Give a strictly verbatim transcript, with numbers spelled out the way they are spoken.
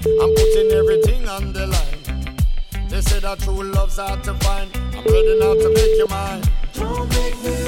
I'm putting everything on the line. They say that true love's hard to find. I'm ready now to make you mine. Don't make me